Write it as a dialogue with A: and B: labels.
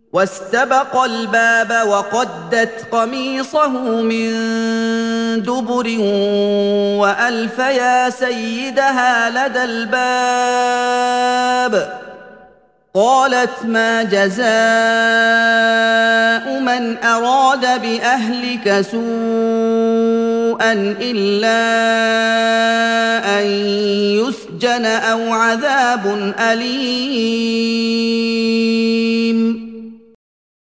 A: واستبق الباب وقدت قميصه من دبر والف يا سيدها لدى الباب قالت ما جزاء من اراد باهلك سوءا الا ان يسجن او عذاب اليم